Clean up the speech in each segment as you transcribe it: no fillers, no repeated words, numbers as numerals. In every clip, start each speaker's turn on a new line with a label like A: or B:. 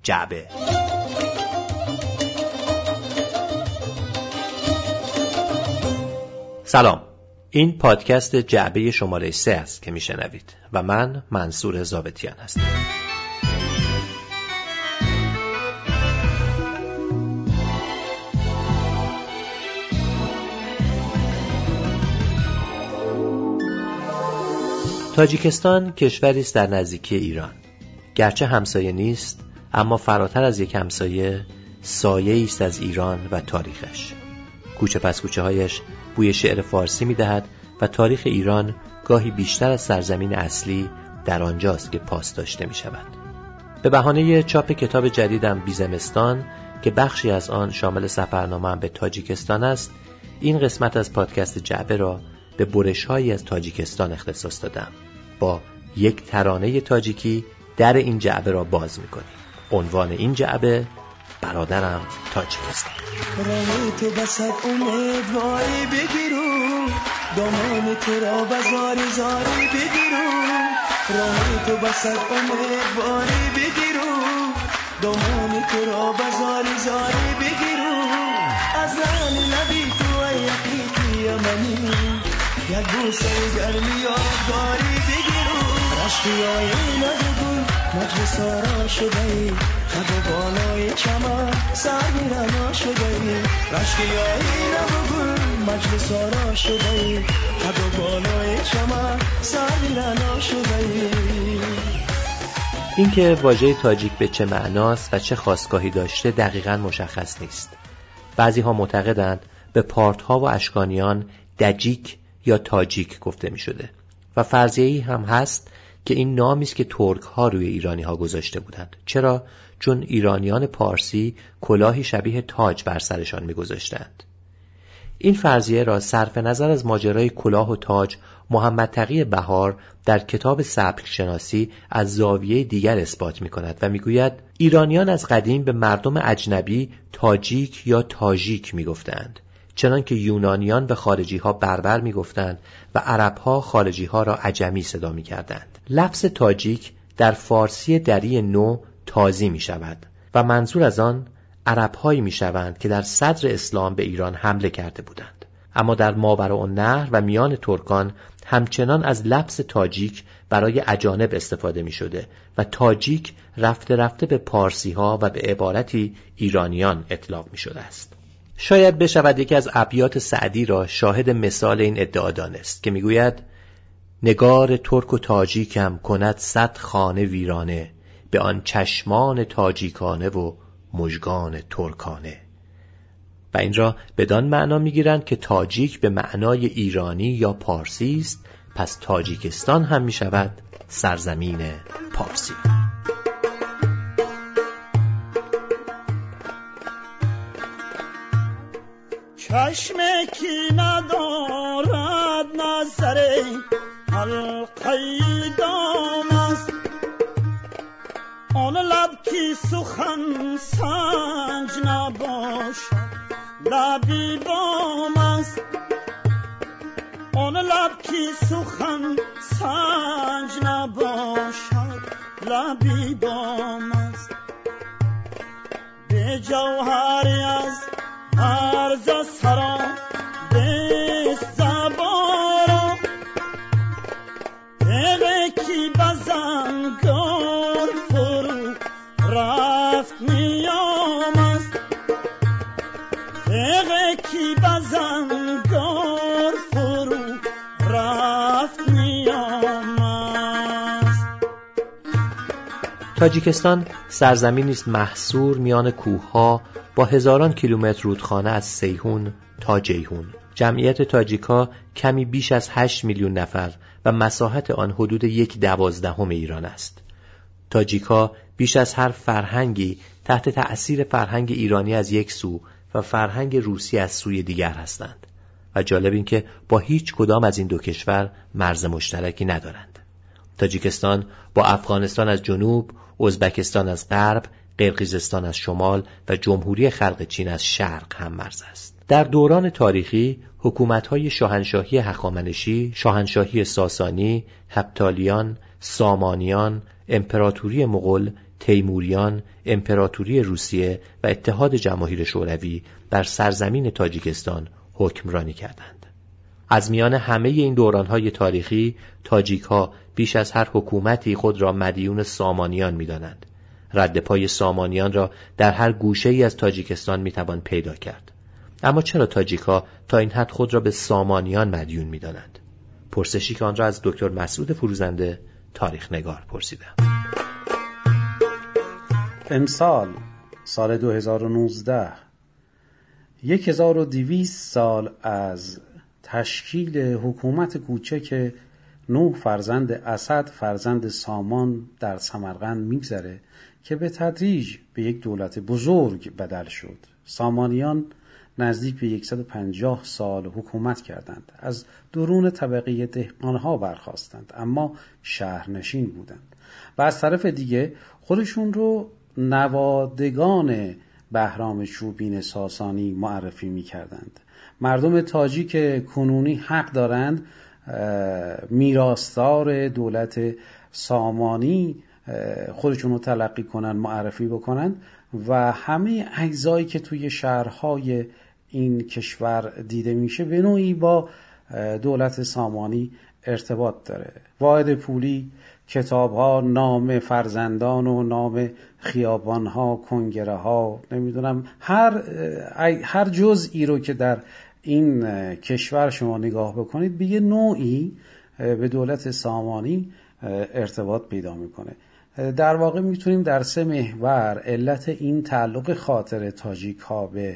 A: جعبه. سلام، این پادکست جعبه شماره 3 است که میشنوید و من منصور ضابطیان هستم. تاجیکستان کشوری است در نزدیکی ایران. گرچه همسایه نیست، اما فراتر از یک همسایه سایه‌ای است از ایران و تاریخش. کوچه پس کوچه هایش بوی شعر فارسی می‌دهد و تاریخ ایران گاهی بیشتر از سرزمین اصلی در آنجاست که پاس داشته می‌شود. به بهانه چاپ کتاب جدیدم بیزمستان که بخشی از آن شامل سفرنامه‌ام به تاجیکستان است، این قسمت از پادکست جعبه را به برش‌هایی از تاجیکستان اختصاص دادم. با یک ترانه تاجیکی در این جعبه را باز می‌کنیم. عنوان این جعبه برادرم تاجیکستان.
B: راهی تو بسد امیدواری بگیرو، دامان تو را بزاری زاری بگیرو. راهی تو بسد امیدواری بگیرو، دامان تو را بزاری زاری بگیرو. از ران نبی تو یقیتی منی، یک بوسه گرمی یادگاری بگیرو. رشتی آیی نگو مجلس آرا شده ای، خب بالای چمن سر میرنا شده ای. رشتی آیی نگو مجلس آرا شده ای، خب بالای چمن سر میرنا شده ای.
A: اینکه واژه تاجیک به چه معناست و چه خاستگاهی داشته دقیقاً مشخص نیست. بعضی‌ها معتقدند به پارت‌ها و اشکانیان دجیک یا تاجیک گفته می‌شده و فرضیه‌ای هم هست که این نامی است که ترک‌ها روی ایرانی‌ها گذاشته بودند. چرا؟ چون ایرانیان پارسی کلاهی شبیه تاج بر سرشان می‌گذاشتند. این فرضیه را صرف نظر از ماجرای کلاه و تاج، محمد تقی بهار در کتاب سبک شناسی از زاویه دیگر اثبات می‌کند و می‌گوید ایرانیان از قدیم به مردم اجنبی تاجیک یا تاژیک می‌گفتند، چنان که یونانیان به خارجی‌ها بربر می‌گفتند و عرب‌ها خارجی‌ها را عجمی صدا می‌کردند. لفظ تاجیک در فارسی دری نو تازی می‌شود و منظور از آن عرب‌هایی می‌شوند که در صدر اسلام به ایران حمله کرده بودند. اما در ماوراءالنهر و میان ترکان همچنان از لفظ تاجیک برای اجانب استفاده می‌شده و تاجیک رفته رفته به پارسی‌ها و به عبارتی ایرانیان اطلاق می‌شده است. شاید بشود یکی از ابیات سعدی را شاهد مثال این ادعا دانست که میگوید نگار ترک و تاجیکم کند 100 خانه ویرانه، به آن چشمان تاجیکانه و مژگان ترکانه. و این را بدان معنا میگیرند که تاجیک به معنای ایرانی یا پارسی است، پس تاجیکستان هم میشود سرزمین پارسی.
B: چشم کی ندارد نظر حلقه دام است، آن لب کی سخن سنج نباشد لبی بام است. آن لب کی سخن سنج نباشد لبی بام است. به جوهری از عرض سرا به زبارا، دقه کی بزنگار فرو رفت نیام است. دقه کی بزنگار فرو رفت نیام است.
A: تاجیکستان سرزمینی است محصور میان کوه‌ها با هزاران کیلومتر رودخانه از سیهون تا جیهون. جمعیت تاجیک‌ها کمی بیش از 8 میلیون نفر و مساحت آن حدود 1/12 ایران است. تاجیک‌ها بیش از هر فرهنگی تحت تأثیر فرهنگ ایرانی از یک سو و فرهنگ روسی از سوی دیگر هستند و جالب این که با هیچ کدام از این دو کشور مرز مشترکی ندارند. تاجیکستان با افغانستان از جنوب، ازبکستان از غرب، قرقیزستان از شمال و جمهوری خلق چین از شرق هم مرز است. در دوران تاریخی حکومت‌های شاهنشاهی هخامنشی، شاهنشاهی ساسانی، هپتالیان، سامانیان، امپراتوری مغول، تیموریان، امپراتوری روسیه و اتحاد جماهیر شوروی بر سرزمین تاجیکستان حکمرانی کردند. از میان همه این دوران‌های تاریخی، تاجیک‌ها بیش از هر حکومتی خود را مدیون سامانیان می‌دانند. رد پای سامانیان را در هر گوشه‌ای از تاجیکستان می‌توان پیدا کرد. اما چرا تاجیک‌ها تا این حد خود را به سامانیان مدیون می‌دانند؟ پرسشی که آن را از دکتر مسعود فروزنده، تاریخ نگار، پرسیدم.
C: امسال سال 2019 1200 سال از تشکیل حکومت کوچک نوح فرزند اسد فرزند سامان در سمرقند میگذره که به تدریج به یک دولت بزرگ بدل شد. سامانیان نزدیک به 150 سال حکومت کردند. از درون طبقه دهقانها برخاستند، اما شهرنشین بودند و از طرف دیگه خودشون رو نوادگان بهرام چوبین ساسانی معرفی می کردند. مردم تاجیک کنونی حق دارند میراثدار دولت سامانی خودشون رو تلقی کنند، معرفی بکنند و همه اجزایی که توی شهرهای این کشور دیده میشه به نوعی با دولت سامانی ارتباط داره. واحد پولی، کتاب‌ها، نام فرزندان و نام خیابان‌ها، کنگره ها، نمیدونم هر جزئی رو که در این کشور شما نگاه بکنید به یه نوعی به دولت سامانی ارتباط پیدا میکنه. در واقع میتونیم در 3 محور علت این تعلق خاطر تاجیک ها به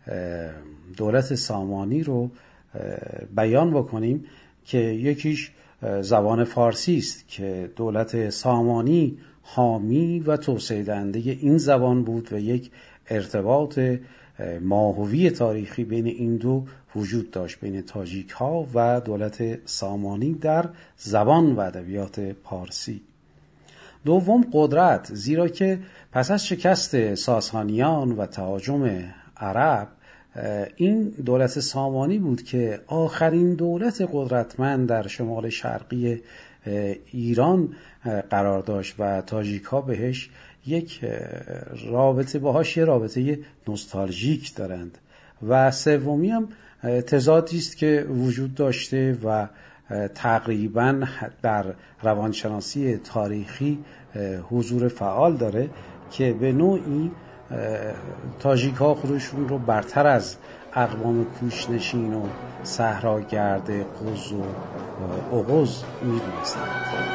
C: دولت سامانی رو بیان بکنیم که یکیش زبان فارسی است که دولت سامانی حامی و توسعه دهنده این زبان بود و یک ارتباط ماهوی تاریخی بین این دو وجود داشت، بین تاجیک ها و دولت سامانی در زبان و ادبیات پارسی. دوم قدرت، زیرا که پس از شکست ساسانیان و تهاجم عرب این دولت سامانی بود که آخرین دولت قدرتمند در شمال شرقی ایران قرار داشت و تاجیک ها بهش یک رابطه باهاش یه رابطه نوستالژیک دارند. و سومی هم تضادی است که وجود داشته و تقریبا در روانشناسی تاریخی حضور فعال داره که به نوعی تاجیک ها خودشون رو برتر از اقوام کوچنشین و صحراگرد قز و اوغوز می‌دونستند.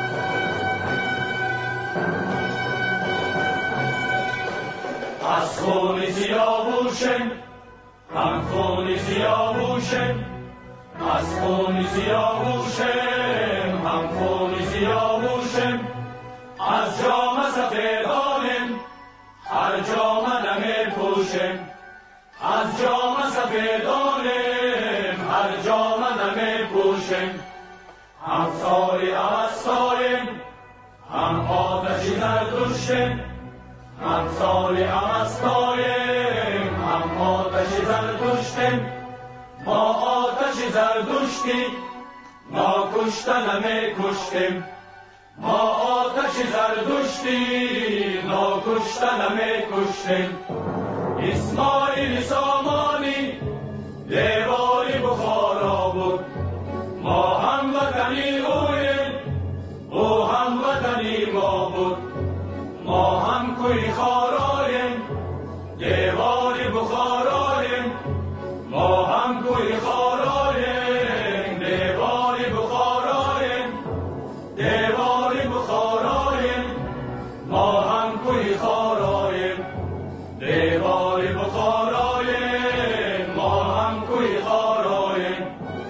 D: از خون سیاوشم هم خون سیاوشم از خون سیاوشم هم خون سیاوشم از جام سفیدانم هر جام نمی پوشم از جام سفیدانم هر جام نمی پوشم هم ساری امستایم هم آتشی زردشتم هم ساری امستایم هم آتشی زردشتم ما آتشی زردشتی ما کشتن نمی کشتیم ما آتشی زردشتی ما کشتن نمی کشتیم اسماعیل سامانی دیواری بخارا بود ما هم وطنی اویم او هم وطنی ما بود ما هم کوی خارایم دیواری بخارایم ما هم کوی خارایم دیواری بخارایم دیواری بخارایم ما هم کوی خارایم دیواری بخارایم ما هم کوی خارایم.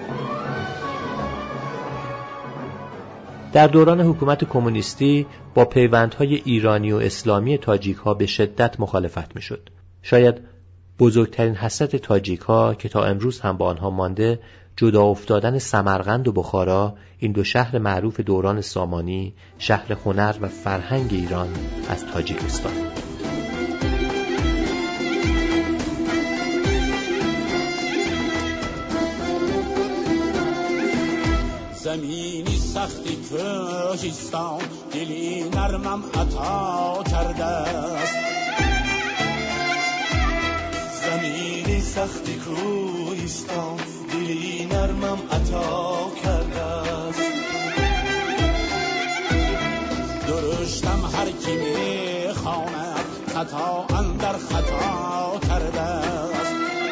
A: در دوران حکومت کمونیستی با پیوندهای ایرانی و اسلامی تاجیک ها به شدت مخالفت می شد. شاید بزرگترین حسرت تاجیک ها که تا امروز هم با آنها مانده جدا افتادن سمرقند و بخارا، این دو شهر معروف دوران سامانی، شهر هنر و فرهنگ ایران، از تاجیکستان.
E: زمینی سختی کوهستان دلی نرمم عطا کرده است.
B: زمین سخت کوهستان دلی نرمم عطا کرده است.
E: درشتم هر کی میخواند خطا اندر خطا کرده است.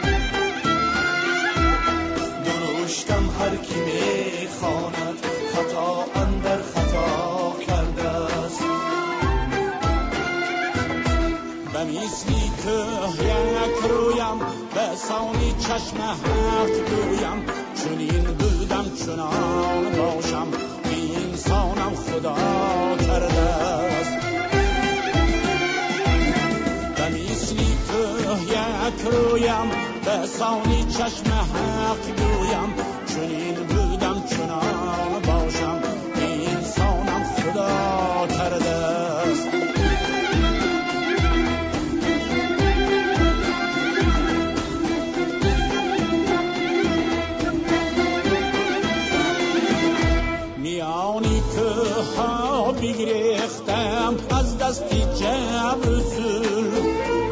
B: درشتم هر کی میخواند خطا اندر خطا کرده است.
E: به مثلی که یک رویم به سانی چشم هفت گویم، چنین بودم چنان باشم بی انسانم خدا کرده است. به مثلی که یک رویم به سانی چشم هفت گویم، چنین بودم چنان باشم بی انسانم خدا کرده است. میانی که ها بگریختم از دستی جبر زور،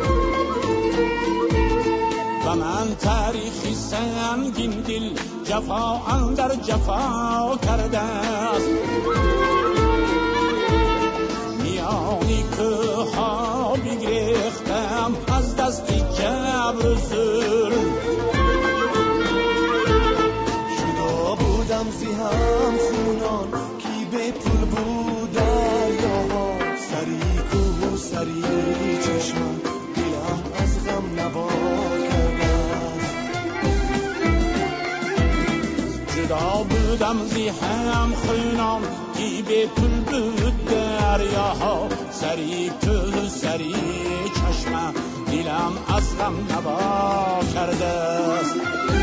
E: و من تاریخی سنگین دل جفا اندر جفا کرده است. میانی که ها بگریختم از دستی جبر زور،
B: جدا بودم زی هم خونان کی به پول بود دریاها، سری کوه و سری چشمم دلم از غم نوا کرده است.
E: جدا بودم زی هم خونان کی به پول بود دریاها، سری کوه سری چشمم دلم از غم نوا کرده است.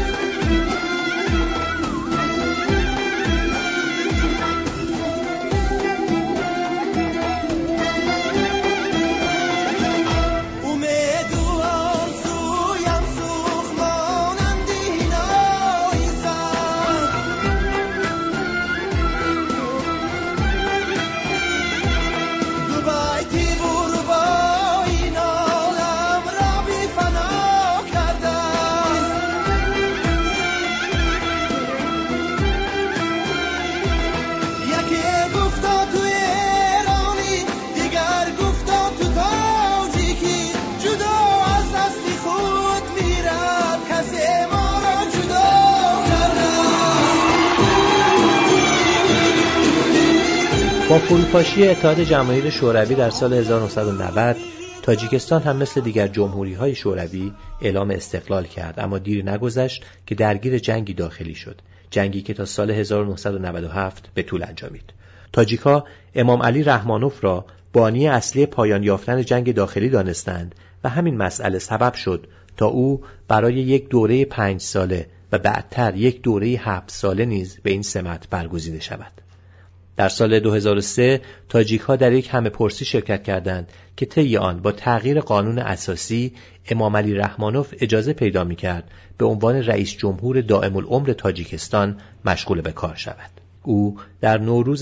A: با فروپاشی اتحاد جماهیر شوروی در سال 1990 تاجیکستان هم مثل دیگر جمهوری‌های شوروی اعلام استقلال کرد، اما دیری نگذشت که درگیر جنگی داخلی شد، جنگی که تا سال 1997 به طول انجامید. تاجیک‌ها امام علی رحمانوف را بانی اصلی پایان یافتن جنگ داخلی دانستند و همین مسئله سبب شد تا او برای یک دوره 5 ساله و بعدتر یک دوره 7 ساله نیز به این سمت برگزیده شود. در سال 2003 تاجیک‌ها در یک همه‌پرسی شرکت کردند که طی آن با تغییر قانون اساسی امام علی رحمانوف اجازه پیدا می‌کرد به عنوان رئیس جمهور دائم العمر تاجیکستان مشغول به کار شود. او در نوروز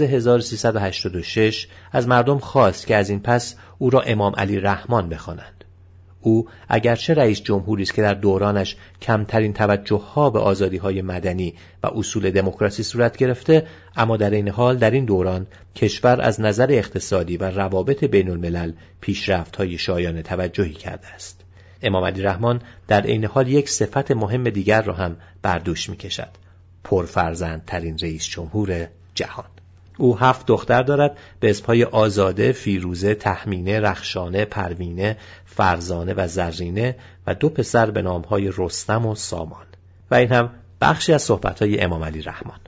A: 1386 از مردم خواست که از این پس او را امام علی رحمان بخوانند. او اگرچه رئیس جمهوری است که در دورانش کمترین توجه‌ها به آزادی‌های مدنی و اصول دموکراسی صورت گرفته، اما در این حال در این دوران کشور از نظر اقتصادی و روابط بین الملل پیشرفت‌های شایان توجهی کرده است. امام علی رحمان در این حال یک صفت مهم دیگر را هم بر دوش می‌کشد: پرفرزندترین رئیس جمهور جهان. او 7 دختر دارد به اسمهای آزاده، فیروزه، تهمینه، رخشانه، پروینه، فرزانه و زرینه و 2 پسر به نامهای رستم و سامان. و این هم بخشی از صحبت‌های امام علی رحمان.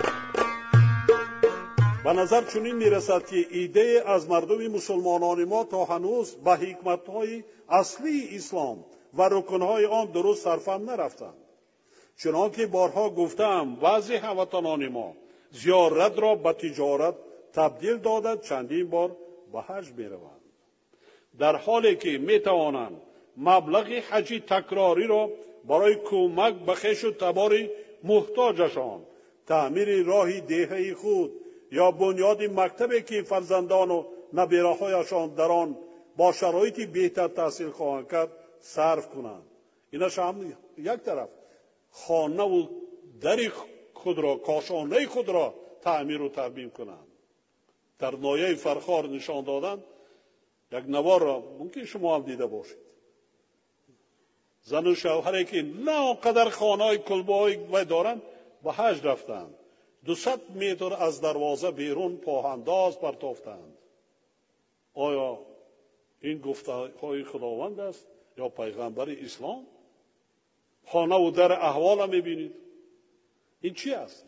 F: به نظر چنین می‌رسد که ایده از مردم مسلمانان ما تا هنوز به حکمت‌های اصلی اسلام و رکن‌های آن درست سرفهم نرفتند. چنانکه بارها گفتم وضع هموطنان ما زیارت را به تجارت تبدیل دادند، چندین بار به حج می‌روند، در حالی که می‌توانند مبلغ حجی تکراری را برای کمک به خویش و تبار محتاجشان، تعمیر راه دهه خود یا بنیاد مکتبی که فرزندان و نبیره‌هایشان در آن با شرایطی بهتر تحصیل خواهند کرد صرف کنند. اینش هم یک طرف. خانه و در خود را، کاشانه خود را تعمیر و ترمیم کنند. در نایه فرخار نشان دادن یک نوار را ممکن شما هم دیده باشید. زن و شوهری که نه آنقدر خانه‌های کلبه‌های دارند به حج رفتند. 200 متر از دروازه بیرون پاهنداز پرتافتند. آیا این گفته‌های خداوند است یا پیغمبر اسلام؟ خانه و در احوال هم می‌بینید. این چی است؟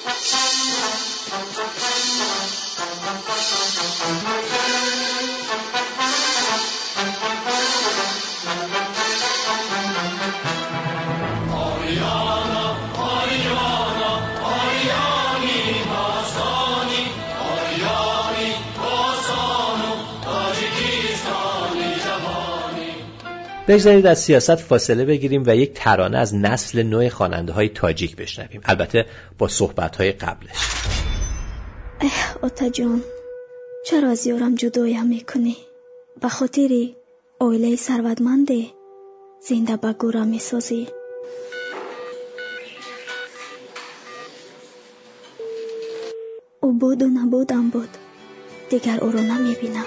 A: بگذارید از سیاست فاصله بگیریم و یک ترانه از نسل نو خواننده‌های تاجیک بشنویم، البته با صحبت‌های قبلش.
G: آتا جان، چرا از یارم جدایم میکنی؟ به خاطر عائله ثروتمنده زنده به گورم میسازی. او بود و نبودم بود، دیگر او رو نمیبینم.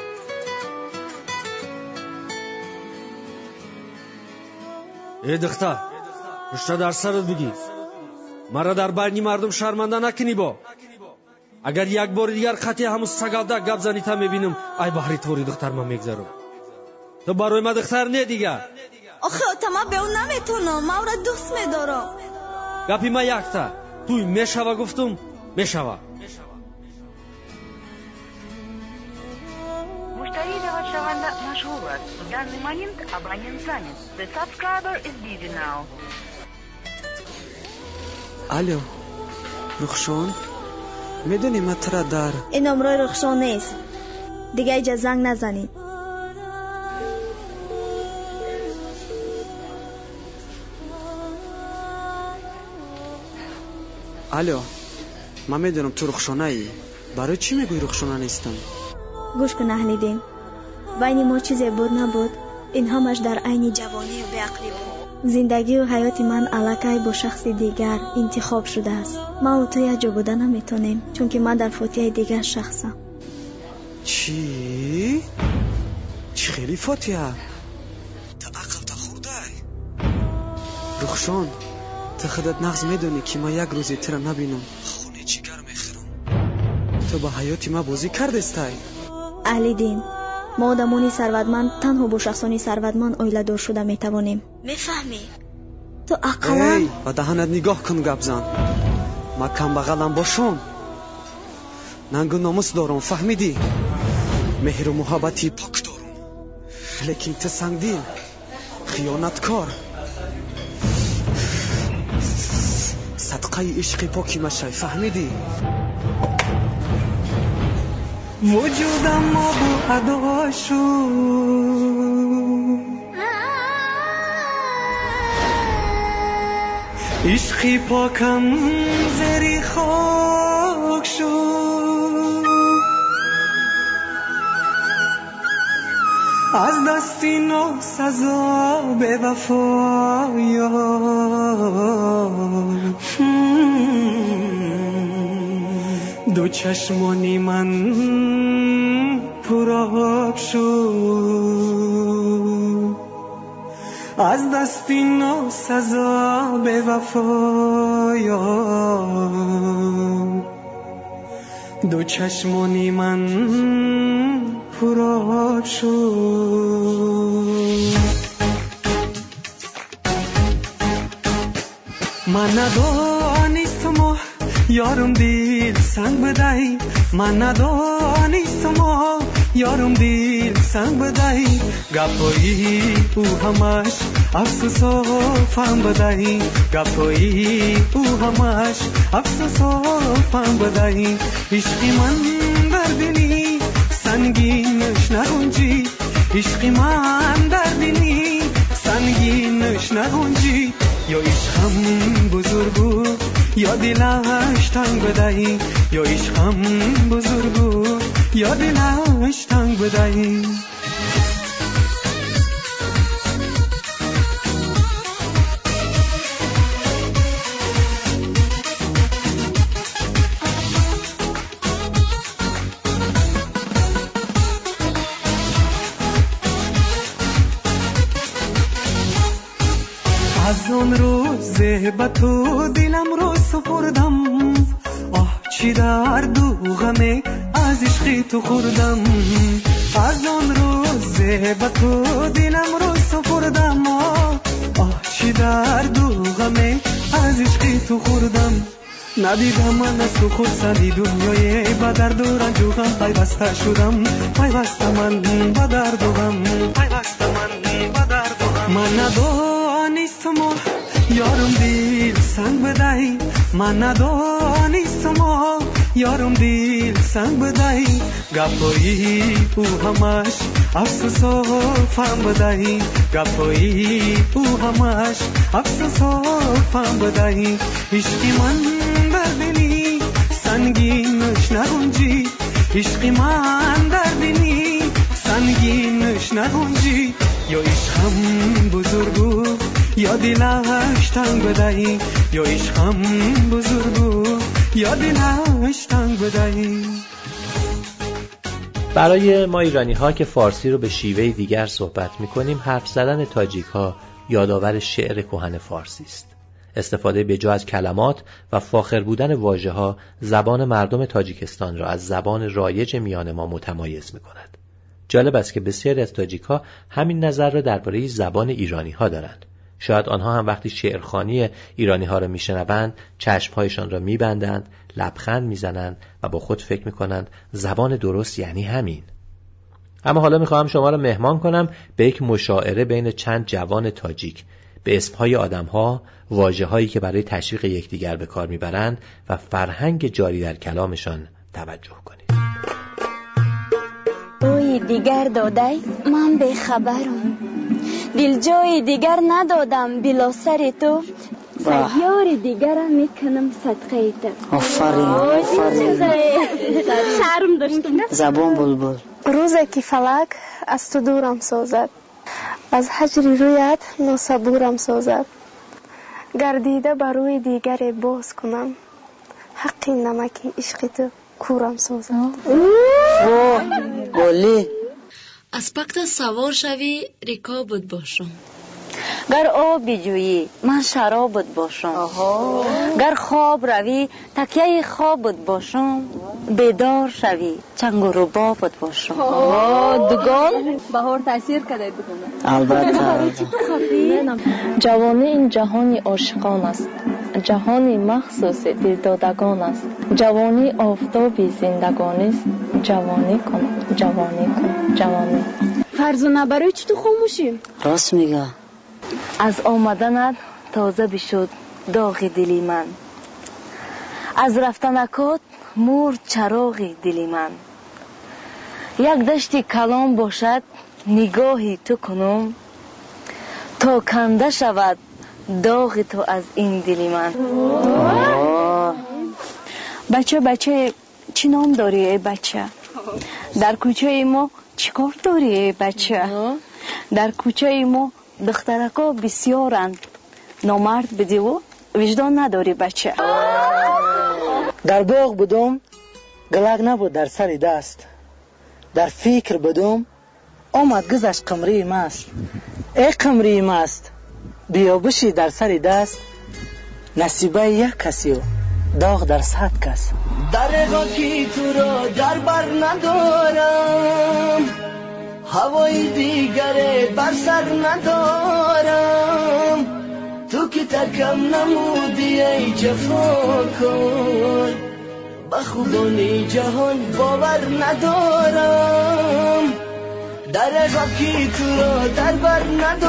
H: ای دختر، رشته در سرت بگی، مرا در بین مردم شرمنده نکنی. با اگر یک بار دیگر خطی همون سگاوده گپ زنی تا میبینم ای بحری توری دختر من میگذارم. تو برای من دختر نه دیگه.
G: آخه ما به اون نمیتونم، ما او را دوست میدارم.
H: گپی ما یک تا توی میشوه گفتم میشوه.
I: شونده مشغول است. در نمایند abonnement занят. The subscriber is busy now.
B: الو رخشان، میدونی من ترا در
G: این نمره رخشان نیست، دیگه اینجا زنگ نزنید.
B: الو، من میدونم تو رخشانه ای، برای چی میگوی رخشانه نیستم؟
G: گوش کن اهل دین، بین ما چیزی بود نبود، این همش در عین جوانی و بیعقلی بود. زندگی و حیات من علاقه با شخص دیگر انتخاب شده است. ما و تو یک جا بودن نمیتونیم، چون که من در فوتیه دیگر شخصم.
B: چی خیلی فوتیه؟ تا عقل تا خورده. رخشان، تو خودت نغز میدونی که ما یک روزی تر نبینم خونه چیگر میخورم. تو با حیات ما بازی کردستی.
G: اهل دین، ما آدمانی ثروتمند تنها با شخصانی ثروتمند عائله دار شده میتوانیم. میفهمی؟ تو عقلا
B: با دهنت نگاه کن گپ زن. ما کم بغلم باشم، ننگ و ناموس دارم، فهمیدی؟ مهر و محبتی پاک دارم، لیکن تو سنگدل، خیانتکار، صدقه عشق پاکی مشای، فهمیدی؟ وجودم ما بو اداشو عشقی پاکم زری خاک شو. از دستی نو سزا به وفایا دو چشمانی من پرآب شد. از دستی نو سزا به وفایا دو چشمانی من پرآب شد. من ندانستم یارم دل سنگ بدهی، من ندانستم یارم دل سنگ بدهی. گپایی او همش افسوس و فهم بدهی، گپایی او همش افسوس و فهم بدهی. عشقی من در دلی سنگینش نگنجی، عشقی من در دلی سنگینش نگنجی. یا عشقم بزرگو یا دلش تنگ بدهی یا عشقم بزرگو یا دلش تنگ بدهی از اون روز به تو دلم رو سپردم آه چی درد و غمه از عشق تو خوردم از اون روز به تو دلم رو سپردم آه چی درد و غمه از عشق تو خوردم ندیدم من از تو خودسری دنیای به درد و رنج و غم پیوسته شدم پیوسته من به درد و غم پیوسته من به درد و غم من ندانستم یارم دل سنگ بدهی من ندانستم یارم دل سنگ بدهی گپایی او همش افسوس و فهم بدهی گپایی او همش افسوس و فهم بدهی عشقی من در دلی سنگینش نگنجی عشقی من در دلی سنگینش نگنجی یا عشقم بزرگو یا دلش تنگ بدهی یا عشقم بزرگو یا دلش تنگ بدهی.
A: برای ما ایرانی ها که فارسی رو به شیوه دیگر صحبت میکنیم حرف زدن تاجیک ها یادآور شعر کهن فارسی است. استفاده بجا از کلمات و فاخر بودن واژه ها زبان مردم تاجیکستان را از زبان رایج میان ما متمایز میکند. جالب است که بسیاری از تاجیک ها همین نظر را درباره زبان ایرانی ها دارند. شاید آنها هم وقتی شعرخوانی ایرانی ها را میشنوند چشمهایشان را میبندند، لبخند میزنند و با خود فکر میکنند زبان درست یعنی همین. اما حالا میخواهم شما را مهمان کنم به یک مشاعره بین چند جوان تاجیک به اسمهای آدمها، واژه‌هایی که برای تشویق یکدیگر به کار میبرند و فرهنگ جاری در کلامشان توجه کنید.
J: روی دیگر دادی من به خبرم دل جای دیگر ندادم بلا سر تو سیار دیگر میکنم صدقه تو.
K: آفرین
J: شرم داشتم.
K: زبان بلبل.
L: روزی که فلک از تو دورم سازد از هجر رویت ناصبورم سازد گردیده بر روی دیگر باز کنم حق نمکی عشق تو کورم سازد.
K: گلی
J: از پکت سوار شوی رکابت باشم گر آب بجویی من شرابت باشم گر خواب روی تکیه خوابت باشم بیدار شوی چنگ و ربابت باشم.
L: دوگان بهار تاثیر کرده بکنه.
K: البته
L: جوانی این جهانی عاشقان است جهانی مخصوص دلدادگان است جوانی آفتابی زندگانی است جوانی کن جوانی کن جوانی.
J: فرزانه برای چی تو خاموشی؟
K: راست میگه.
J: از آمدنت تازه بشد داغ دلی من از رفتنکات مرد چراغ دلی من یک دشت کلام باشد نگاهی تو کنم تا کنده شود داغ تو از این دلی من. بچه چی نام داری ای بچه؟ در کوچه ما چی کار داری ای بچه؟ در کوچه ما دخترکا بسیارند نامرد بدی و وجدان نداری بچه.
K: در باغ بودم گلک نبود در سر دست در فکر بودم آمد گذشت قمری مست ای قمری مست بیا بشی در سر دست نصیبه یک کسی و داغ در 100 کس.
B: در غاکی تو را در بر ندارم هوای دیگر بر سر ندارم تو که تکم نمودی ای جفا کن به خوبانی جهان باور ندارم در غاکی تو را در بر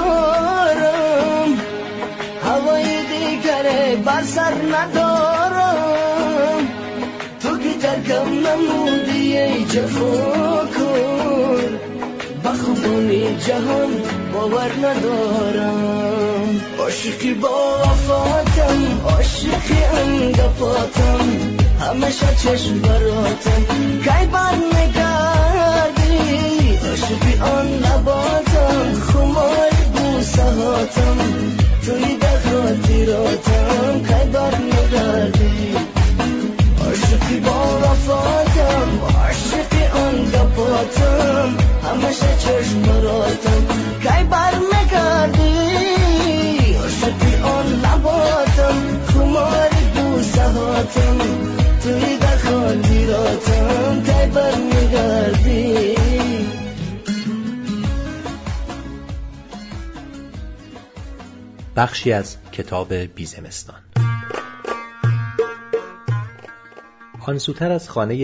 B: ندارم هوای دیگر بر سر ندارم تو که ترکم نمودی ای جفا کن خوبان جهان باور ندارم. عاشقی با وفاتم، عاشقی انگفاتم، همشه چشم براتم کی بر نگردی. عاشقی آن لباتم، خمار بوسه هاتم، توی در خاطراتم کی بر نگردی. عاشقی با وفاتم، عاشقی انگفاتم، همشه چشم براتم کی بر نگردی. عاشقی آن لباتم، خمار بوسه هاتم، توی در خاطراتم کی بر نگردی.
A: بخشی از کتاب بیزمستان. آن سوتر از خانه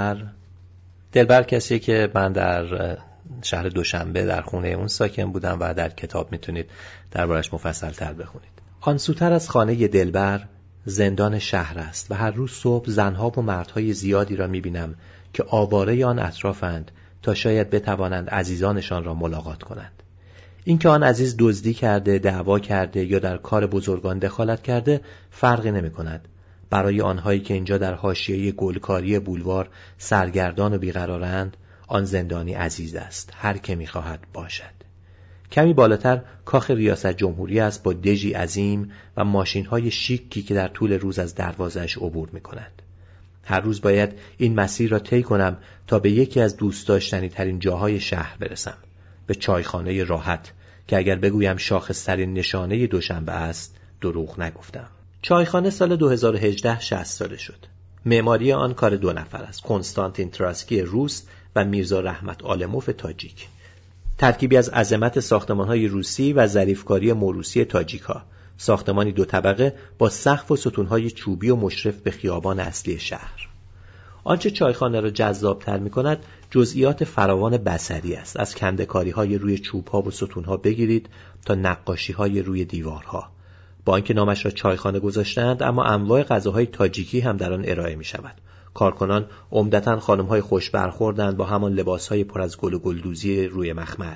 A: دلبر کسیه که من در شهر دوشنبه در خونه اون ساکن بودم و در کتاب میتونید دربارش مفصل تر بخونید. آن سوتر از خانه دلبر زندان شهر است و هر روز صبح زنها و مردهای زیادی را میبینم که آواره آن اطرافند تا شاید بتوانند عزیزانشان را ملاقات کنند. اینکه آن عزیز دزدی کرده، دعوا کرده یا در کار بزرگان دخالت کرده فرقی نمی‌کند. برای آنهایی که اینجا در حاشیه گلکاری بولوار سرگردان و بیقرارند، آن زندانی عزیز است، هر که می‌خواهد باشد. کمی بالاتر کاخ ریاست جمهوری است با دژی عظیم و ماشین‌های شیکی که در طول روز از دروازه‌اش عبور می‌کنند. هر روز باید این مسیر را طی کنم تا به یکی از دوست داشتنی‌ترین جاهای شهر برسم، به چایخانه راحت که اگر بگویم شاخص‌ترین نشانه دوشنبه است دروغ نگفتم. چایخانه سال 2018 60 ساله شد. معماری آن کار دو نفر است، کنستانتین تراسکی روس و میرزا رحمت آلموف تاجیک. ترکیبی از عظمت ساختمان‌های روسی و ظریفکاری موروثی تاجیک‌ها. ساختمانی دو طبقه با سقف و ستون‌های چوبی و مشرف به خیابان اصلی شهر. آنچه چایخانه را جذاب‌تر می‌کند جزئیات فراوان بصری است، از کنده‌کاری‌های روی چوب‌ها و ستون‌ها بگیرید تا نقاشی‌های روی دیوارها. با آنکه نامش را چایخانه گذاشتند، اما انواع غذاهای تاجیکی هم در آن ارائه می‌شود. کارکنان عمدتاً خانم‌های خوش برخوردند با همان لباس‌های پر از گل و گلدوزی روی مخمل.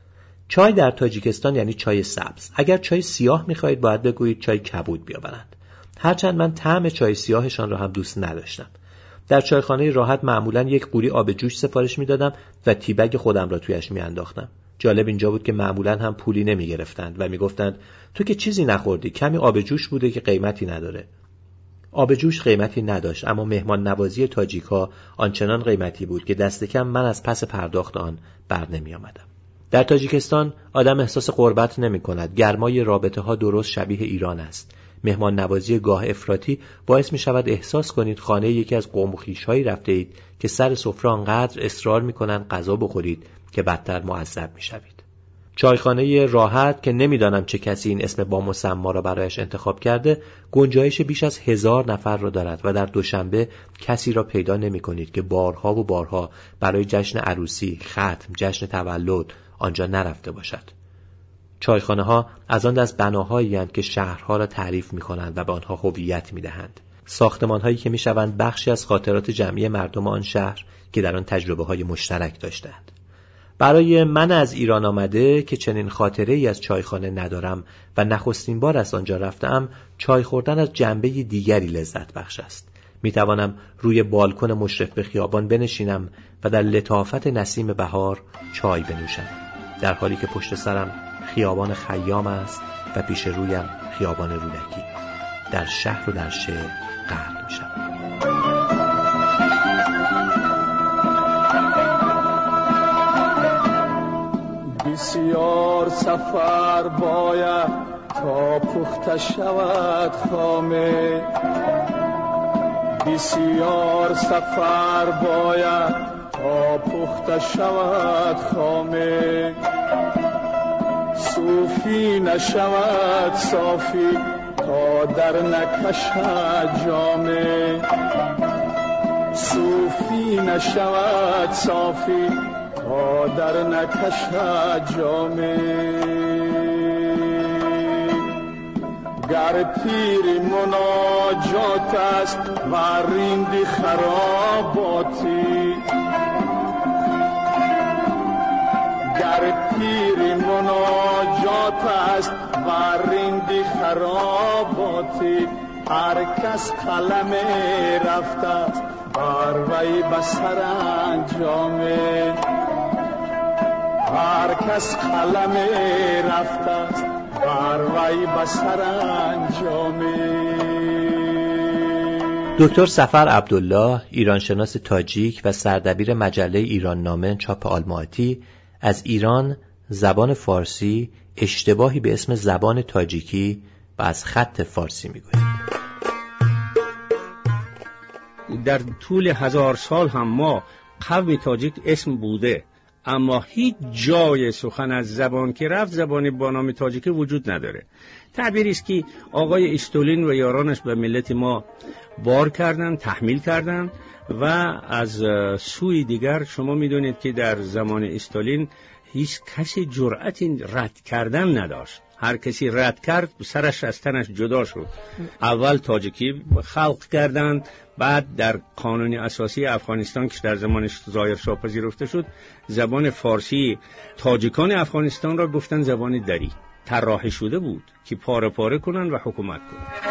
A: چای در تاجیکستان یعنی چای سبز. اگر چای سیاه می‌خواهید باید بگویید چای کبود بیاورند. هرچند من طعم چای سیاهشان را هم دوست نداشتم. در چایخانه راحت معمولاً یک قوری آب جوش سفارش می‌دادم و تیبگ خودم را تویش می‌انداختم. جالب اینجا بود که معمولاً هم پولی نمی‌گرفتند و می‌گفتند تو که چیزی نخوردی، کمی آب جوش بوده که قیمتی نداره. آب جوش قیمتی نداشت، اما مهمان نوازی تاجیک‌ها آنچنان قیمتی بود که دست کم من از پس پرداخت آن بر نمی‌آمدم. در تاجیکستان آدم احساس غربت نمی‌کند. گرمای رابطه‌ها درست شبیه ایران است. مهمان نوازی گاه افراطی باعث می شود احساس کنید خانه یکی از قوم و خویش‌هایی رفته اید که سر سفره آنقدر اصرار می کنند غذا بخورید که بدتر معذب می شوید. چایخانه راحت که نمیدانم چه کسی این اسم با مسما را برایش انتخاب کرده، گنجایش بیش از 1000 نفر را دارد و در دوشنبه کسی را پیدا نمی کنید که بارها و بارها برای جشن عروسی، ختم، جشن تولد آنجا نرفته باشد. چایخانه ها از آن دست بناهایی هستند که شهرها را تعریف می کنند و به آنها هویت می دهند. ساختمان هایی که می شوند بخشی از خاطرات جمعی مردم آن شهر که در آن تجربه های مشترک داشتند. برای من از ایران آمده که چنین خاطره ای از چایخانه ندارم و نخستین بار از آنجا رفتم، چای خوردن از جنبه دیگری لذت بخش است. می توانم روی بالکن مشرف به خیابان بنشینم و در لطافت نسیم بهار چای بنوشم، در حالی که پشت سرم خیابان خیام است و پیش رویم خیابان رودکی. در شهر و در شعر غرق میشم.
M: بسیار سفر باید تا پخته شود خامه، بسیار سفر باید تا پخته شود خامه، صوفی نشود صافی تا در نکشد جامه، صوفی نشود صافی تا در نکشد جامه. گر پیر مناجات است و رند خراباتی، گر پیر مناجات است و رندی خراباتی، هر کس قلم رفته است بر وی بسر انجامه، هر کس قلم رفته است بر وی بسر انجامه.
A: دکتر صفر عبدالله، ایرانشناس تاجیک و سردبیر مجله ایران نامه چاپ آلماتی، از ایران، زبان فارسی، اشتباهی به اسم زبان تاجیکی و از خط فارسی میگوید.
N: در طول 1000 سال هم ما قوم تاجیک اسم بوده، اما هیچ جای سخن از زبان که رفت زبانی با نام تاجیکی وجود نداره. تعبیری است که آقای استالین و یارانش به ملت ما بار کردن، تحمیل کردن و از سوی دیگر شما میدونید که در زمان استالین هیچ کسی جرأت رد کردن نداشت. هر کسی رد کرد سرش از تنش جدا شد. اول تاجیکی خلق کردند، بعد در قانون اساسی افغانستان که در زمانش ظاهر شاه پذیرفته شد، زبان فارسی تاجیکان افغانستان را گفتن زبان دری. طراحی شده بود که پاره پاره کنن و حکومت کنن.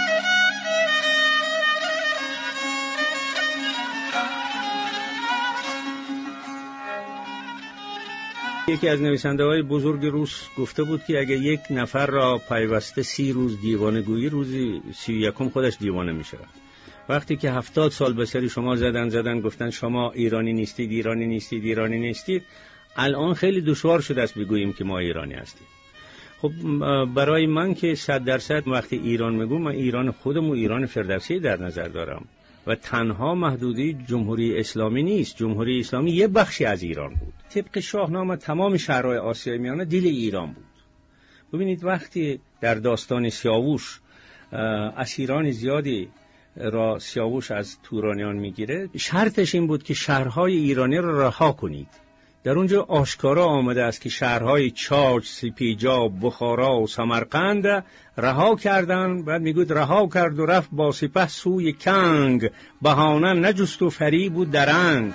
N: یکی از نویسنده‌های بزرگ روس گفته بود که اگه یک نفر را پیوسته 30 روز دیوانه گویی، روزی 31 خودش دیوانه میشه. وقتی که 70 سال به سری شما زدن گفتن شما ایرانی نیستید، ایرانی نیستید، ایرانی نیستید، الان خیلی دشوار شده است بگوییم که ما ایرانی هستیم. خب برای من که 100% وقتی ایران میگم، من ایران خودم و ایران فردوسی در نظر دارم و تنها محدودی جمهوری اسلامی نیست. جمهوری اسلامی یه بخشی از ایران بود. طبق شاهنامه تمام شهرهای آسیای میانه دل ایران بود. ببینید وقتی در داستان سیاووش اسیران زیادی را سیاووش از تورانیان میگیره، شرطش این بود که شهرهای ایرانی را رها کنید. در اونجا آشکارا آمده است که شهرهای چاچ، سپیجاب، بخارا و سمرقند رها کردند. بعد میگوید رها کرد و رفت با سپه سوی کنگ، بهانه نجست و فریب و درنگ.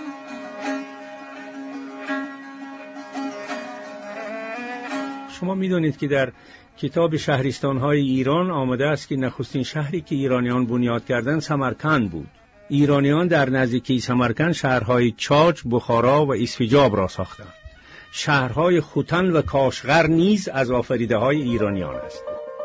N: شما میدونید که در کتاب شهرستان‌های ایران آمده است که نخستین شهری که ایرانیان بنیاد کردند سمرقند بود. ایرانیان در نزدیکی سمرقند شهرهای چاچ، بخارا و اسفجاب را ساختند. شهرهای خوتن و کاشغر نیز از آفریده‌های ایرانیان است.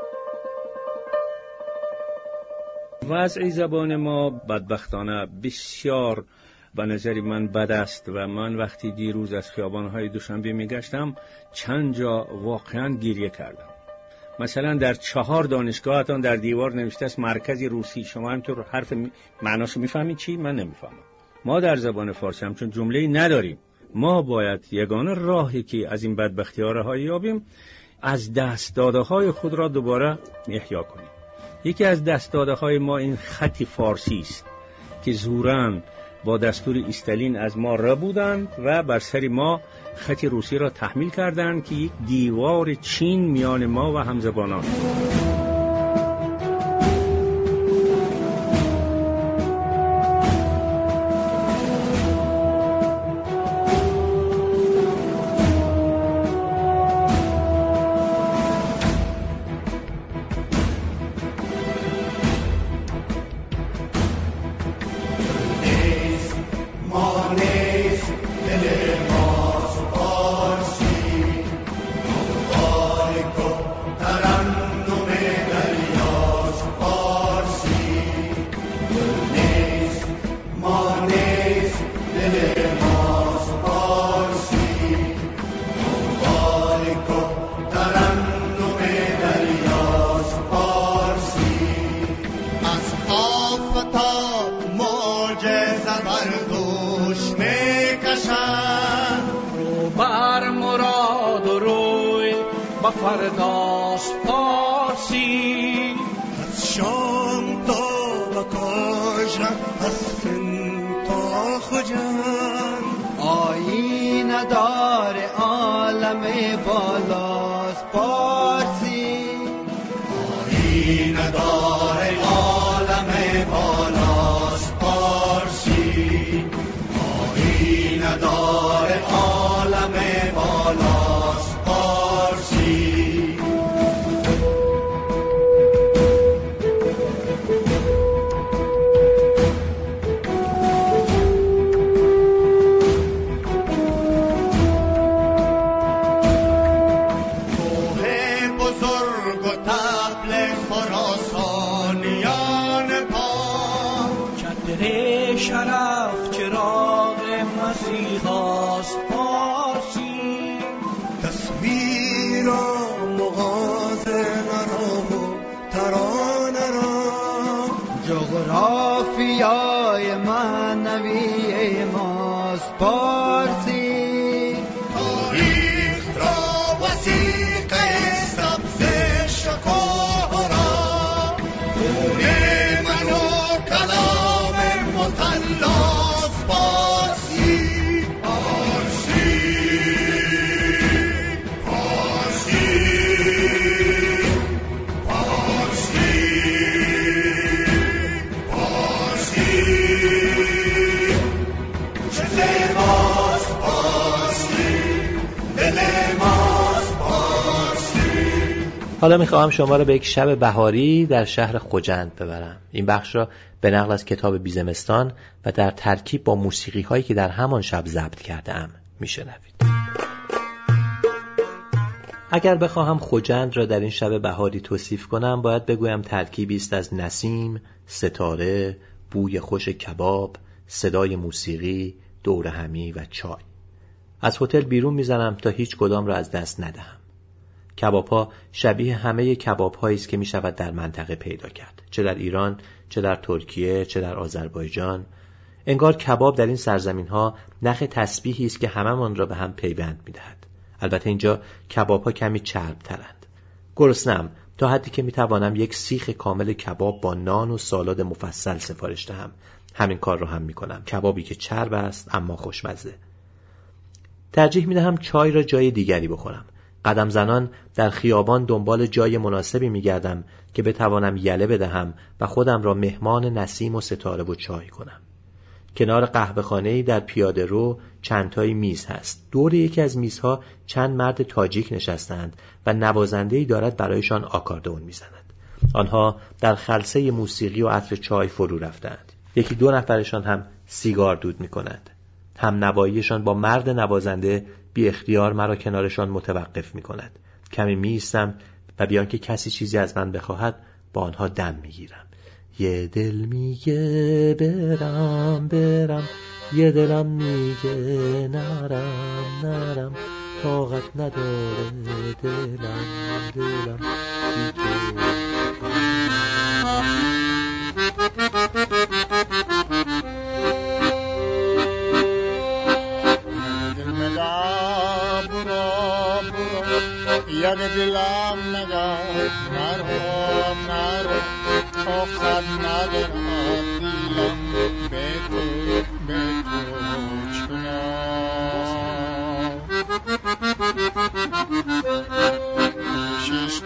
N: وضع زبان ما بدبختانه بسیار به نظر من بد است و من وقتی دیروز از خیابان‌های دوشنبه میگشتم چند جا واقعاً گریه کردم. مثلا در 4 دانشگاهتان در دیوار نوشته است مرکز روسی. شما همینطور حرف معناشو میفهمید چی؟ من نمیفهمم. ما در زبان فارسی همچون جمله‌ای نداریم. ما باید یگانه راهی که از این بدبختی‌ها رهایی یابیم، از دست داده‌های خود را دوباره احیا کنیم. یکی از دست داده‌های ما این خط فارسی است که زوراً با دستور استالین از ما را بودند و بر سر ما خط روسی را تحمیل کردند که یک دیوار چین میان ما و همزبانان.
B: فرداست پارسی از شام تا بکاشم از سن تا خجم آیین دار عالم بالاست پارسی آیین دار عالم بالاست پارسی آیین دار عالم بالاست پارسی تاریخ را وثیقه سبز شکوه را خون من و کلام مطلاز پارسی پارسی پارسی
A: حالا میخواهم شما را به یک شب بهاری در شهر خوجند ببرم. این بخش را به نقل از کتاب بیزمستان و در ترکیب با موسیقی هایی که در همان شب ضبط کرده‌ام میشنوید. اگر بخواهم خوجند را در این شب بهاری توصیف کنم، باید بگویم ترکیبی است از نسیم، ستاره، بوی خوش کباب، صدای موسیقی، دور همی و چای. از هتل بیرون میزنم تا هیچ کدام را از دست ندهم. کباب‌ها شبیه همه کباب‌هایی است که می‌شود در منطقه پیدا کرد، چه در ایران، چه در ترکیه، چه در آذربایجان. انگار کباب در این سرزمین‌ها نخ تسبیحی است که هممان را به هم پیوند می‌دهد. البته اینجا کباب‌ها کمی چرب‌ترند. گرسنه‌ام تا حدی که می‌توانم یک سیخ کامل کباب با نان و سالاد مفصل سفارش دهم. همین کار را هم می‌کنم. کبابی که چرب است اما خوشمزه. ترجیح می‌دهم چای را جای دیگری بخورم. قدم زنان در خیابان دنبال جای مناسبی می‌گردم که بتوانم یله بدهم و خودم را مهمان نسیم و ستاره و چای کنم. کنار قهوه‌خانه‌ای در پیاده رو چندتایی میز هست. دور یکی از میزها چند مرد تاجیک نشستند و نوازنده‌ای دارد برایشان آکاردئون می‌زند. آنها در خلسه موسیقی و عطر چای فرو رفتند. یکی دو نفرشان هم سیگار دود می‌کنند. هم نواییشان با مرد نوازنده بی اختیار مرا کنارشان متوقف می‌کند. کمی می‌ایستم و بیان که کسی چیزی از من بخواهد با آنها دم می‌گیرم. یه دل میگه برم، یه دلم میگه نرم، طاقت نداره دلم
M: یک دلم نگاه نرو آخر ندارم دیلم به تو چنان ششق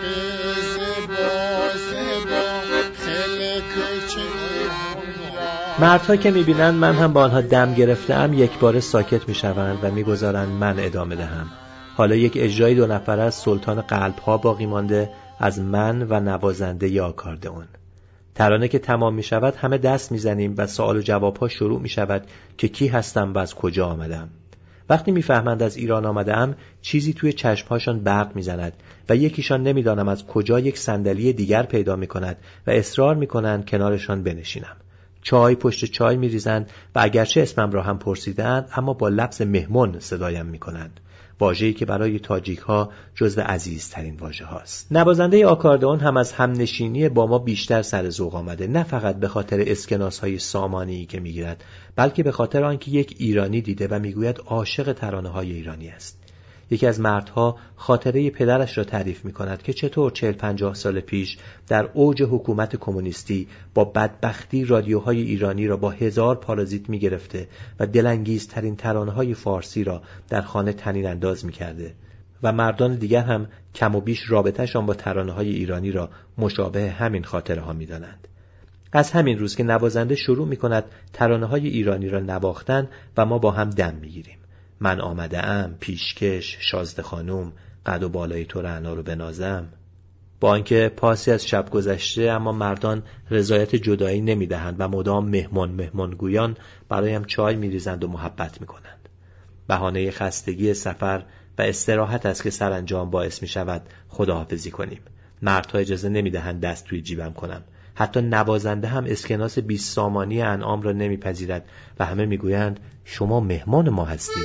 M: زبا خیلی کچه.
A: مردها که میبینند من هم با آنها دم گرفتم یک بار ساکت میشوند و میگذارند من ادامه دهم. حالا یک اجرای دو نفره از سلطان قلب‌ها باقی مانده از من و نوازنده ی آکاردئون. ترانه که تمام می شود همه دست می زنیم و سوال و جواب‌ها شروع می شود که کی هستم و از کجا آمدم. وقتی می فهمند از ایران آمدم چیزی توی چشمهاشان برق می زند و یکیشان نمیدانم از کجا یک صندلی دیگر پیدا می کند و اصرار می کنند کنارشان بنشینم. چای پشت چای می ریزند و اگرچه اسمم را هم پرسیدند اما با لفظ مهمون صدایم می کنند. واژه‌ای که برای تاجیک‌ها جزو عزیزترین واژه هاست. نوازنده آکاردئون هم از همنشینی با ما بیشتر سر ذوق آمده، نه فقط به خاطر اسکناس‌های سامانی‌ای که می‌گیرد، بلکه به خاطر آنکه یک ایرانی دیده و می‌گوید عاشق ترانه‌های ایرانی است. یکی از مردها خاطره پدرش را تعریف می‌کند که چطور 40-50 سال پیش در اوج حکومت کمونیستی با بدبختی رادیوهای ایرانی را با 1000 پارازیت می‌گرفته و دلانگیزترین ترانه‌های فارسی را در خانه طنین انداز می‌کرده و مردان دیگر هم کم و بیش رابطه‌شان با ترانه‌های ایرانی را مشابه همین خاطره‌ها می‌دانند. از همین روز که نوازنده شروع می‌کند ترانه‌های ایرانی را نواختن و ما با هم دم می‌گیریم. من آمده‌ام، پیشکش، شازده خانوم، قد و بالای تو رعنا رو بنازم. با آنکه پاسی از شب گذشته اما مردان رضایت جدایی نمی‌دهند و مدام مهمان گویان برایم چای می‌ریزند و محبت می‌کنند. بهانه خستگی سفر و استراحت است که سرانجام باعث می‌شود خداحافظی کنیم. مردها اجازه نمی‌دهند دست توی جیبم کنم. حتی نوازنده هم اسکناس 20 سامانی انعام را نمیپذیرد و همه میگویند شما مهمان ما هستید.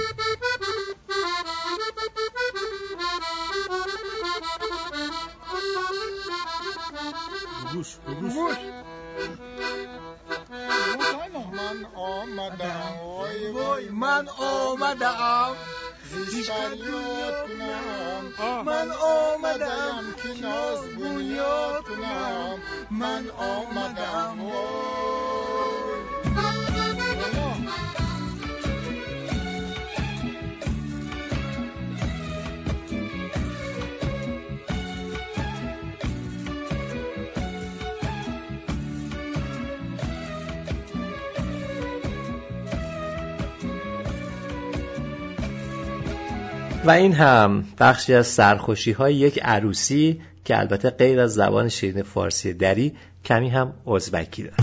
M: گوش من آمدم من آمدم زیست فریاد کنم، من آمدم که ناز بنیاد کنم، من آمدم
A: و این هم بخشی از سرخوشی های یک عروسی که البته غیر از زبان شیرین فارسی دری کمی هم ازبکی داره.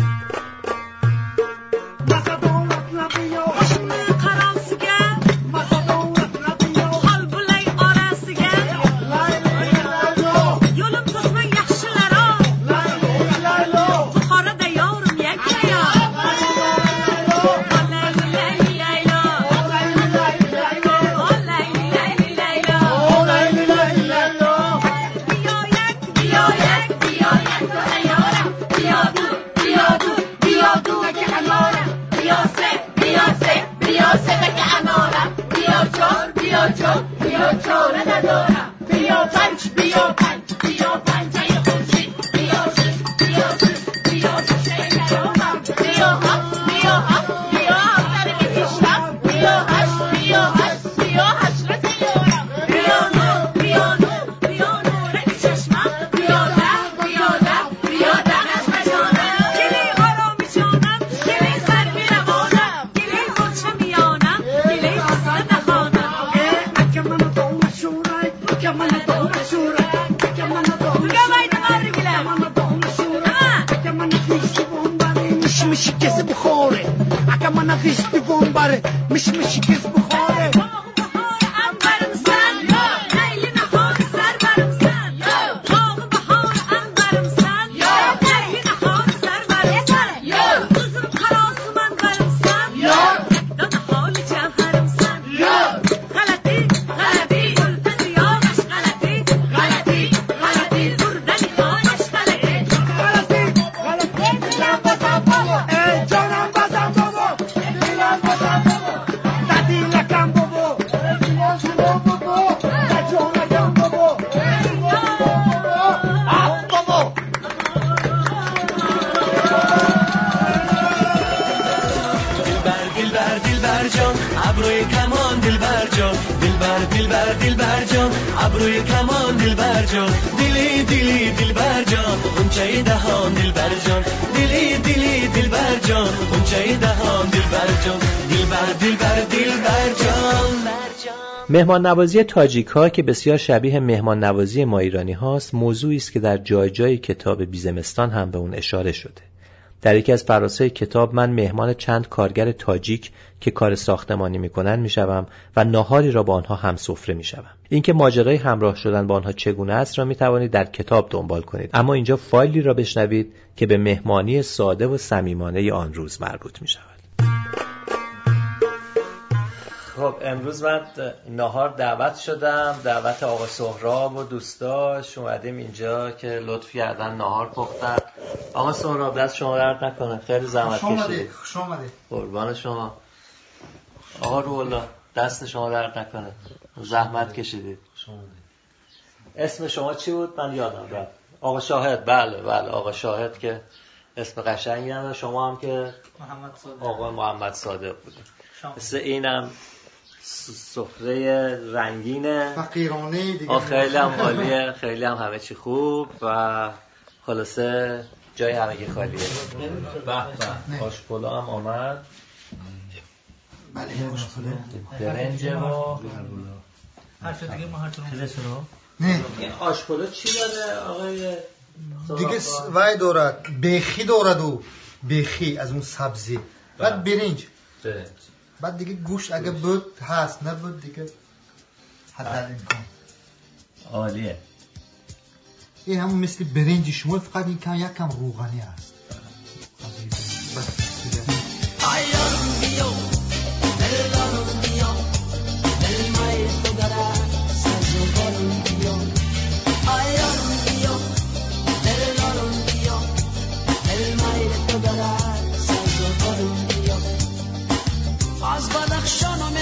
B: ابروی کمان دلبر جان، دلی دلی دلبر جان، اونچه دهان دلبر جان، دلی دلی دلبر جان، اونچه دهان دلبر جان، دلبر دلبر دلبر جان.
A: مهمان نوازی تاجیک ها که بسیار شبیه مهمان نوازی ما ایرانی هاست، موضوعی است که در جای جای کتاب بیزمستان هم به اون اشاره شده. در یکی از فراسای کتاب من مهمان چند کارگر تاجیک که کار ساختمانی میکنن میشوم و ناهاری را با آنها هم سفره میشوم. اینکه ماجرای همراه شدن با آنها چگونه است را میتوانید در کتاب دنبال کنید، اما اینجا فایلی را بشنوید که به مهمانی ساده و صمیمانه آن روز مربوط میشود. خب امروز من ناهار دعوت شدم، دعوت آقا سهراب و دوستاش اومدیم اینجا که لطف کردن ناهار پختن. آقا سهراب دست شما درد نکنه، خیلی زحمت کشیدید.
O: خوش اومدید.
A: قربان شما. آقا روح‌الله دست شما درد نکنه، زحمت کشیدید. اسم شما چی بود؟ من یادم رفت. آقا شاهد. بله آقا شاهد که اسم قشنگی هم. شما هم که
O: محمد صادق.
A: آقا محمد صادق بود. مثل اینم سفره رنگینه
O: فقیرانه دیگه.
A: خیلی هم عالیه، خیلی هم همه چی خوب و خلاصه جای همگی خالیه. به آشپلو هم آمد.
O: بله آشپلو
A: برنج و
O: حرف دیگه ما هر طور
A: نه. این آشپلو چی داره آقای
O: دیگه؟ وای دارد بیخی دارد و بیخی از اون سبزی، بعد برنج، بعد دیگه گوشت اگه بود هست، نه بود دیگه حد امکان.
A: عالیه.
O: این همون مثل برنج شما، فقط این کم یک کم روغنی هست.
B: از بدخشان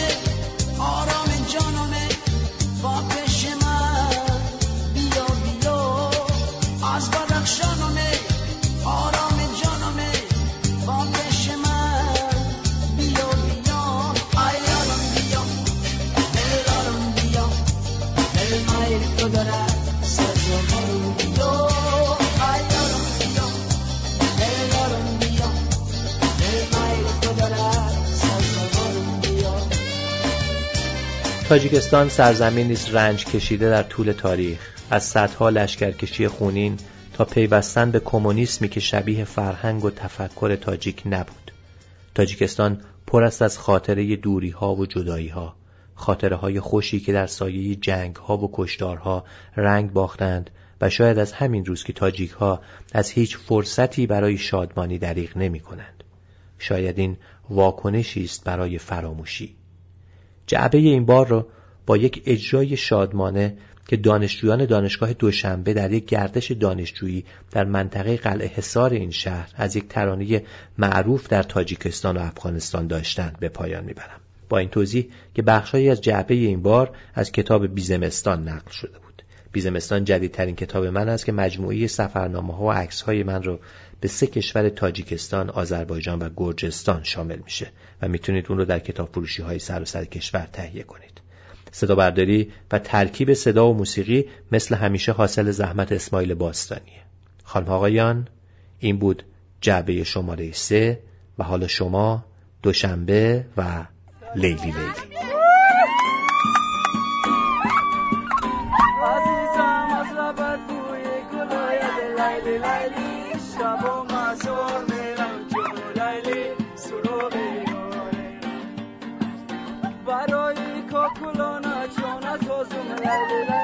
A: تاجیکستان سرزمینی است رنج کشیده در طول تاریخ، از صدها لشکرکشی خونین تا پیوستن به کمونیسمی که شبیه فرهنگ و تفکر تاجیک نبود. تاجیکستان پر است از خاطره دوری‌ها و جدایی‌ها، خاطره‌های خوشی که در سایه جنگ‌ها و کشتارها رنگ باختند و شاید از همین روز که تاجیک‌ها از هیچ فرصتی برای شادمانی دریغ نمی‌کنند. شاید این واکنشی است برای فراموشی. جعبه این بار را با یک اجرای شادمانه که دانشجویان دانشگاه دوشنبه در یک گردش دانشجویی در منطقه قلعه حصار این شهر از یک ترانه معروف در تاجیکستان و افغانستان داشتند به پایان میبرم. با این توضیح که بخشایی از جعبه این بار از کتاب بیزمستان نقل شده بود. بیزمستان جدیدترین کتاب من است که مجموعه سفرنامه‌ها و عکس‌های من رو به 3 کشور تاجیکستان، آذربایجان و گرجستان شامل میشه و میتونید اون رو در کتاب فروشی‌های سراسر کشور تهیه کنید. صدا برداری و ترکیب صدا و موسیقی مثل همیشه حاصل زحمت اسماعیل باستانیه. خانم آقایان، این بود جعبه شماره 3 و حالا شما دوشنبه و لیلی لیلی.
B: برای کاکولانا جانت آزم لیلی